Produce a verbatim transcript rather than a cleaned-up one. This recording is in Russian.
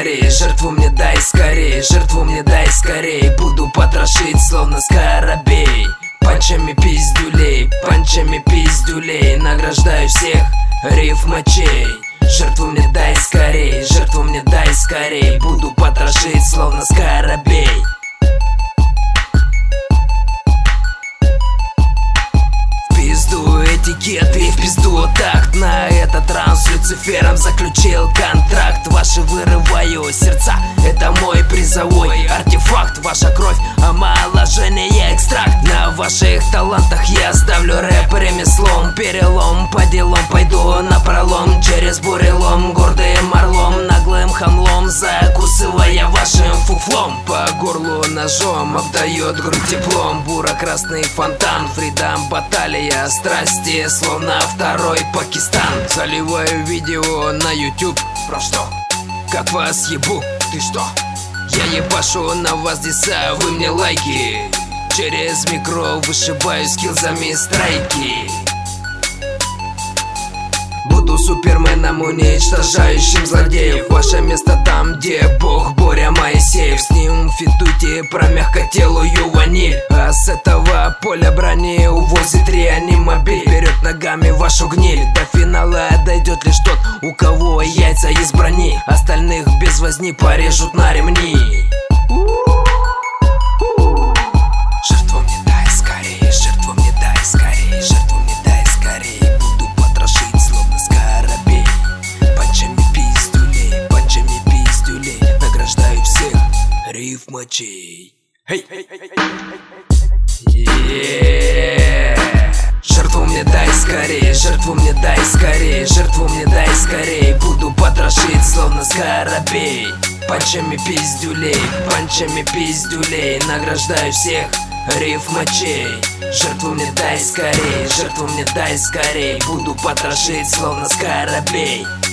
скорей, жертву мне дай скорей, жертву мне дай скорей. Буду потрошить, словно скоробей. Панчами пиздюлей, панчами пиздюлей. Награждаю всех рифмачей. Жертву мне дай скорей, жертву мне дай скорей. Буду потрошить, словно скоробей. В пизду этикет и в пизду такт. На этот раз с Люцифером заключил контракт. Ваши вырываю сердца, это мой призовой артефакт. Ваша кровь, омоложение, экстракт. На ваших талантах я ставлю рэп ремеслом. Перелом по делам, пойду напролом. Через бурелом, гордым орлом, наглым хамлом, закусывая вашим фуфлом. По горлу ножом обдает грудь теплом. Буро-красный фонтан, фридам, баталия страсти, словно второй Пакистан. Заливаю видео на YouTube. Про что? Как вас ебу? Ты что? Я ебашу на вас диса, вы мне лайки. Через микро вышибаю скиллзами страйки. Буду суперменом, уничтожающим злодеев. Ваше место там, где Бог Боря Моисеев. С ним фитуйте про мягкотелую ваниль. А с этого поля брони увозит реанимобиль. Вперед ногами вашу гниль. До финала дойдет лишь тот, у кого яйца из брони. Остальных без возни порежут на ремни. Жертву мне дай скорей, жертву мне дай скорей, жертву мне дай скорей. Буду потрошить, словно скоробей. Панчами пиздюлей, панчами пиздюлей. Награждаю всех рифмачей. Hey. Yeah. Жертву мне дай скорей, жертву мне дай скорей, жертву мне дай скорей. Буду потрошить, словно скоробей. Панчами пиздюлей, панчами пиздюлей. Награждаю всех рифмачей. Жертву мне дай скорей, жертву мне дай скорей. Буду потрошить, словно скоробей.